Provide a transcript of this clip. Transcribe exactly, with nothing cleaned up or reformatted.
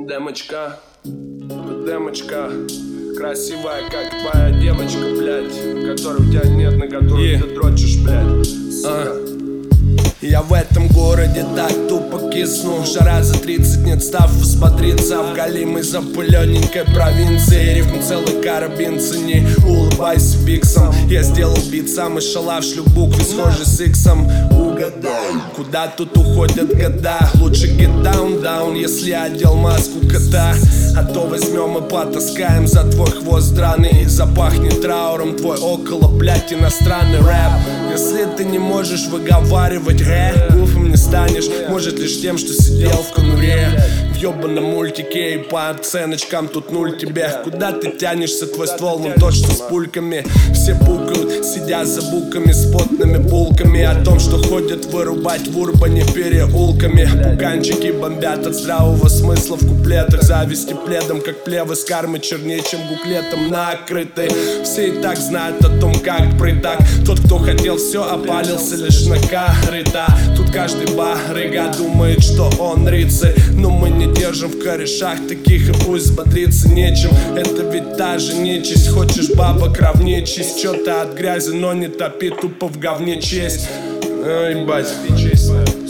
Демочка, демочка, красивая, как твоя девочка, блядь, которой у тебя нет, на которую yeah. ты дрочишь, блядь, сука. uh. Я в этом городе так тупо кисну. Жара за тридцать, нет став смотрится в голимой запыленненькой провинции. Рифм целый карабин, цени, улыбайся пиксом. Я сделал бит, сам и шалав, буквы схожи с иксом. Угадай, куда тут уходят года? Лучше get down, down, если я одел маску кота. А то возьмем и потаскаем за твой хвост драный. Запахнет трауром твой около, блядь, иностранный рэп. Если ты не можешь выговаривать гэ, гуфом не станешь, может лишь тем, что сидел в конуре. В ёбаном мультике и по оценочкам тут нуль тебе. Куда ты тянешься, твой ствол, вон точно с пульками. Все пукают, сидя за буками с потными булками. О том, что ходят вырубать в урбане переулками. Пуканчики бомбят от здравого смысла в куплетах. Зависти пледом, как плевы с кармы чернее, чем буклетом накрыты. Все и так знают о том, как притак. Тот, кто хотел все, опалился лишь на корыта. Тут каждый барыга думает, что он рыцарь, но мы не держим в корешах таких, и пусть взбодриться нечем. Это ведь та же нечисть. Хочешь бабок равнее честь, чё-то от грязи, но не топи, тупо в говне честь. Ой, ебать, честь.